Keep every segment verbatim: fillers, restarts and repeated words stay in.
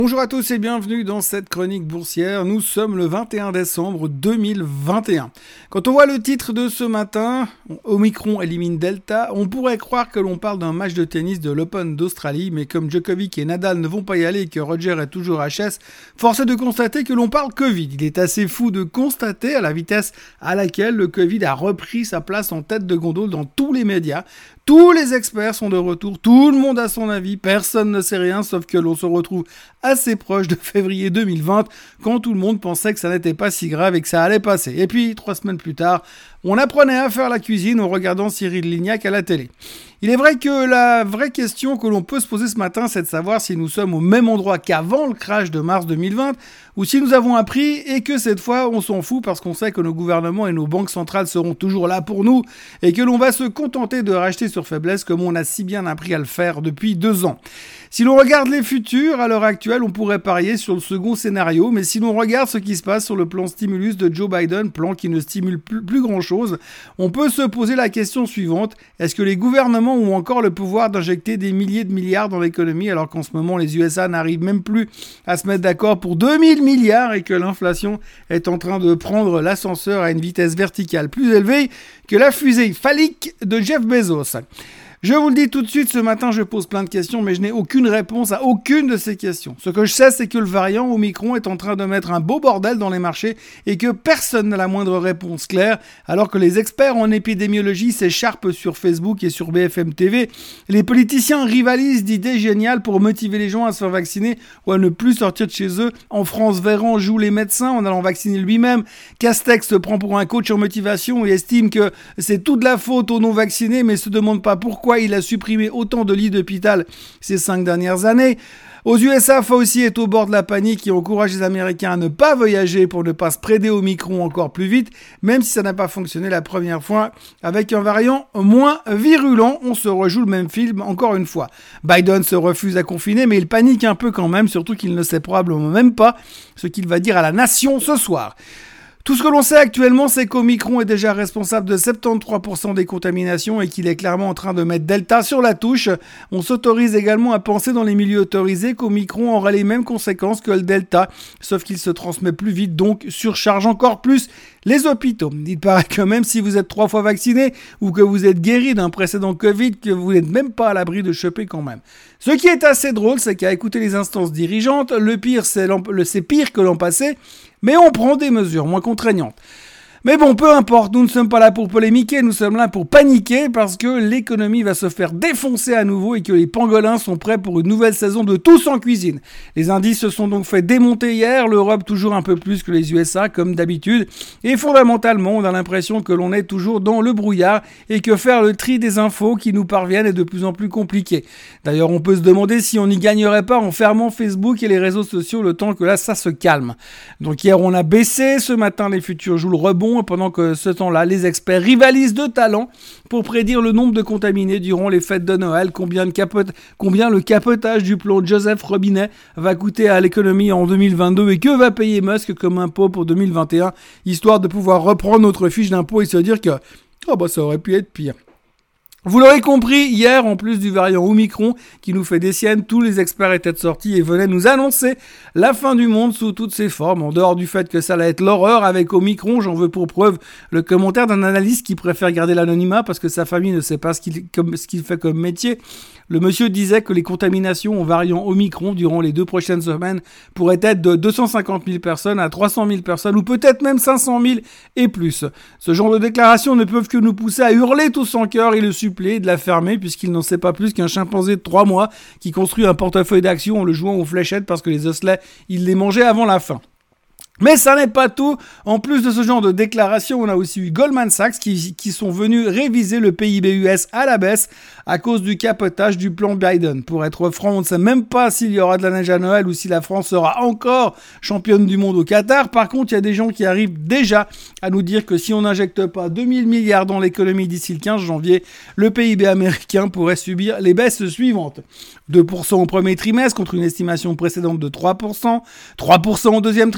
Bonjour à tous et bienvenue dans cette chronique boursière. Nous sommes le vingt et un décembre deux mille vingt et un. Quand on voit le titre de ce matin, Omicron élimine Delta, on pourrait croire que l'on parle d'un match de tennis de l'Open d'Australie, mais comme Djokovic et Nadal ne vont pas y aller et que Roger est toujours H S, force est de constater que l'on parle Covid. Il est assez fou de constater à la vitesse à laquelle le Covid a repris sa place en tête de gondole dans tous les médias. Tous les experts sont de retour, tout le monde a son avis, personne ne sait rien, sauf que l'on se retrouve assez proche de février deux mille vingt, quand tout le monde pensait que ça n'était pas si grave et que ça allait passer. Et puis, trois semaines plus tard, on apprenait à faire la cuisine en regardant Cyril Lignac à la télé. Il est vrai que la vraie question que l'on peut se poser ce matin, c'est de savoir si nous sommes au même endroit qu'avant le crash de mars deux mille vingt, ou si nous avons appris et que cette fois, on s'en fout parce qu'on sait que nos gouvernements et nos banques centrales seront toujours là pour nous et que l'on va se contenter de racheter sur faiblesse comme on a si bien appris à le faire depuis deux ans. Si l'on regarde les futurs, à l'heure actuelle, on pourrait parier sur le second scénario, mais si l'on regarde ce qui se passe sur le plan stimulus de Joe Biden, plan qui ne stimule plus, plus grand-chose, on peut se poser la question suivante. Est-ce que les gouvernements ont encore le pouvoir d'injecter des milliers de milliards dans l'économie alors qu'en ce moment, les U S A n'arrivent même plus à se mettre d'accord pour deux mille milliards et que l'inflation est en train de prendre l'ascenseur à une vitesse verticale plus élevée que la fusée phallique de Jeff Bezos? Je vous le dis tout de suite, ce matin, je pose plein de questions, mais je n'ai aucune réponse à aucune de ces questions. Ce que je sais, c'est que le variant Omicron est en train de mettre un beau bordel dans les marchés et que personne n'a la moindre réponse claire, alors que les experts en épidémiologie s'écharpent sur Facebook et sur B F M T V. Les politiciens rivalisent d'idées géniales pour motiver les gens à se faire vacciner ou à ne plus sortir de chez eux. En France, Véran joue les médecins en allant vacciner lui-même. Castex se prend pour un coach en motivation et estime que c'est toute la faute aux non-vaccinés, mais se demande pas pourquoi il a supprimé autant de lits d'hôpital ces cinq dernières années. Aux U S A, Fauci est au bord de la panique et encourage les Américains à ne pas voyager pour ne pas spreader Omicron encore plus vite, même si ça n'a pas fonctionné la première fois avec un variant moins virulent. On se rejoue le même film encore une fois. Biden se refuse à confiner, mais il panique un peu quand même, surtout qu'il ne sait probablement même pas ce qu'il va dire à la nation ce soir. Tout ce que l'on sait actuellement, c'est qu'Omicron est déjà responsable de soixante-treize pour cent des contaminations et qu'il est clairement en train de mettre Delta sur la touche. On s'autorise également à penser dans les milieux autorisés qu'Omicron aura les mêmes conséquences que le Delta, sauf qu'il se transmet plus vite, donc surcharge encore plus les hôpitaux. Il paraît que même si vous êtes trois fois vacciné ou que vous êtes guéri d'un précédent Covid, que vous n'êtes même pas à l'abri de choper quand même. Ce qui est assez drôle, c'est qu'à écouter les instances dirigeantes, le pire, c'est, le, c'est pire que l'an passé, mais on prend des mesures moins contraignantes. Mais bon, peu importe, nous ne sommes pas là pour polémiquer, nous sommes là pour paniquer parce que l'économie va se faire défoncer à nouveau et que les pangolins sont prêts pour une nouvelle saison de tous en cuisine. Les indices se sont donc fait démonter hier, l'Europe toujours un peu plus que les U S A comme d'habitude, et fondamentalement on a l'impression que l'on est toujours dans le brouillard et que faire le tri des infos qui nous parviennent est de plus en plus compliqué. D'ailleurs, on peut se demander si on n'y gagnerait pas en fermant Facebook et les réseaux sociaux le temps que là ça se calme. Donc hier on a baissé, ce matin les futurs jouent le rebond, pendant que ce temps-là, les experts rivalisent de talent pour prédire le nombre de contaminés durant les fêtes de Noël, combien, de capote, combien le capotage du plan Joseph Robinet va coûter à l'économie en deux mille vingt-deux et que va payer Musk comme impôt pour deux mille vingt et un, histoire de pouvoir reprendre notre fiche d'impôt et se dire que oh bah ça aurait pu être pire. Vous l'aurez compris, hier, en plus du variant Omicron qui nous fait des siennes, tous les experts étaient sortis et venaient nous annoncer la fin du monde sous toutes ses formes. En dehors du fait que ça allait être l'horreur avec Omicron, j'en veux pour preuve le commentaire d'un analyste qui préfère garder l'anonymat parce que sa famille ne sait pas ce qu'il, comme, ce qu'il fait comme métier. Le monsieur disait que les contaminations au variant Omicron durant les deux prochaines semaines pourraient être de deux cent cinquante mille personnes à trois cent mille personnes ou peut-être même cinq cent mille et plus. Ce genre de déclarations ne peuvent que nous pousser à hurler tous en chœur et le supplier de la fermer puisqu'il n'en sait pas plus qu'un chimpanzé de trois mois qui construit un portefeuille d'actions en le jouant aux fléchettes parce que les osselets, il les mangeait avant la fin. Mais ça n'est pas tout. En plus de ce genre de déclaration, on a aussi eu Goldman Sachs qui, qui sont venus réviser le P I B U S à la baisse à cause du capotage du plan Biden. Pour être franc, on ne sait même pas s'il y aura de la neige à Noël ou si la France sera encore championne du monde au Qatar. Par contre, il y a des gens qui arrivent déjà à nous dire que si on n'injecte pas deux mille milliards dans l'économie d'ici le quinze janvier, le P I B américain pourrait subir les baisses suivantes. deux pour cent au premier trimestre contre une estimation précédente de trois pour cent, trois pour cent au deuxième trimestre contre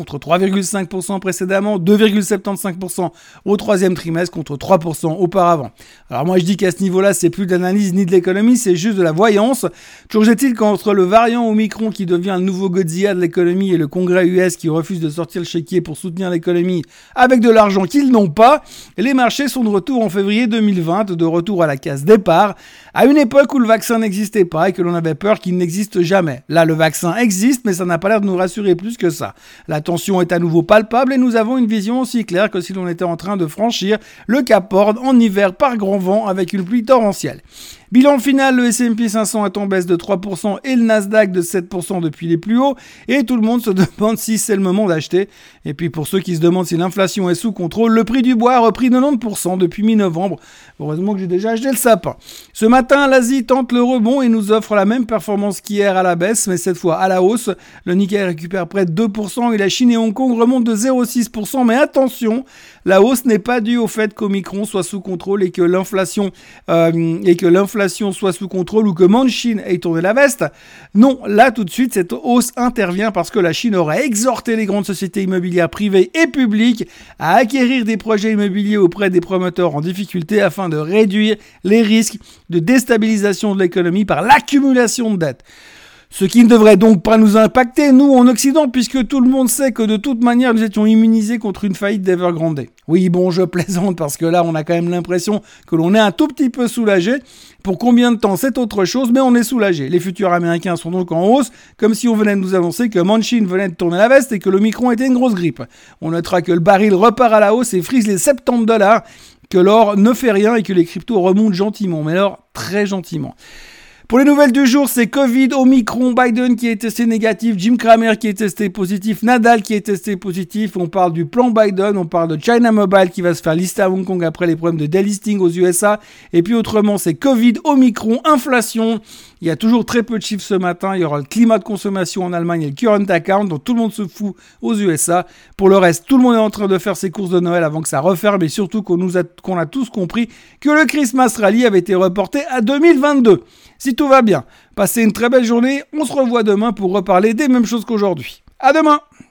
contre trois virgule cinq pour cent précédemment, deux virgule soixante-quinze pour cent au troisième trimestre contre trois pour cent auparavant. Alors moi je dis qu'à ce niveau-là, c'est plus d'analyse ni de l'économie, c'est juste de la voyance. Toujours est-il qu'entre le variant Omicron qui devient le nouveau Godzilla de l'économie et le Congrès U S qui refuse de sortir le chéquier pour soutenir l'économie avec de l'argent qu'ils n'ont pas, les marchés sont de retour en février deux mille vingt, de retour à la case départ, à une époque où le vaccin n'existait pas et que l'on avait peur qu'il n'existe jamais. Là, le vaccin existe, mais ça n'a pas l'air de nous rassurer plus que ça. La tension est à nouveau palpable et nous avons une vision aussi claire que si l'on était en train de franchir le Cap Horn en hiver par grand vent avec une pluie torrentielle. Bilan final, le S and P cinq cents est en baisse de trois pour cent et le Nasdaq de sept pour cent depuis les plus hauts et tout le monde se demande si c'est le moment d'acheter. Et puis pour ceux qui se demandent si l'inflation est sous contrôle, le prix du bois a repris quatre-vingt-dix pour cent depuis mi-novembre. Heureusement que j'ai déjà acheté le sapin. Ce matin, l'Asie tente le rebond et nous offre la même performance qu'hier à la baisse, mais cette fois à la hausse. Le Nikkei récupère près de deux pour cent et la Chine et Hong Kong remontent de zéro virgule six pour cent. Mais attention, la hausse n'est pas due au fait qu'Omicron soit sous contrôle et que l'inflation euh, et que l'inflation soit sous contrôle ou que Manchin ait tourné la veste. Non, là tout de suite, cette hausse intervient parce que la Chine aurait exhorté les grandes sociétés immobilières privées et publiques à acquérir des projets immobiliers auprès des promoteurs en difficulté afin de réduire les risques de déstabilisation de l'économie par l'accumulation de dettes. Ce qui ne devrait donc pas nous impacter, nous, en Occident, puisque tout le monde sait que de toute manière, nous étions immunisés contre une faillite d'Evergrande. Oui, bon, je plaisante, parce que là, on a quand même l'impression que l'on est un tout petit peu soulagé. Pour combien de temps, c'est autre chose, mais on est soulagé. Les futurs américains sont donc en hausse, comme si on venait de nous annoncer que Manchin venait de tourner la veste et que l'Omicron était une grosse grippe. On notera que le baril repart à la hausse et frise les soixante-dix dollars, que l'or ne fait rien et que les cryptos remontent gentiment, mais alors très gentiment. Pour les nouvelles du jour, c'est Covid, Omicron, Biden qui est testé négatif, Jim Cramer qui est testé positif, Nadal qui est testé positif. On parle du plan Biden, on parle de China Mobile qui va se faire lister à Hong Kong après les problèmes de delisting aux U S A. Et puis autrement, c'est Covid, Omicron, inflation. Il y a toujours très peu de chiffres ce matin. Il y aura le climat de consommation en Allemagne et le current account dont tout le monde se fout aux U S A. Pour le reste, tout le monde est en train de faire ses courses de Noël avant que ça referme et surtout qu'on nous a, qu'on a tous compris que le Christmas Rally avait été reporté à deux mille vingt-deux. Si tout va bien, passez une très belle journée. On se revoit demain pour reparler des mêmes choses qu'aujourd'hui. À demain!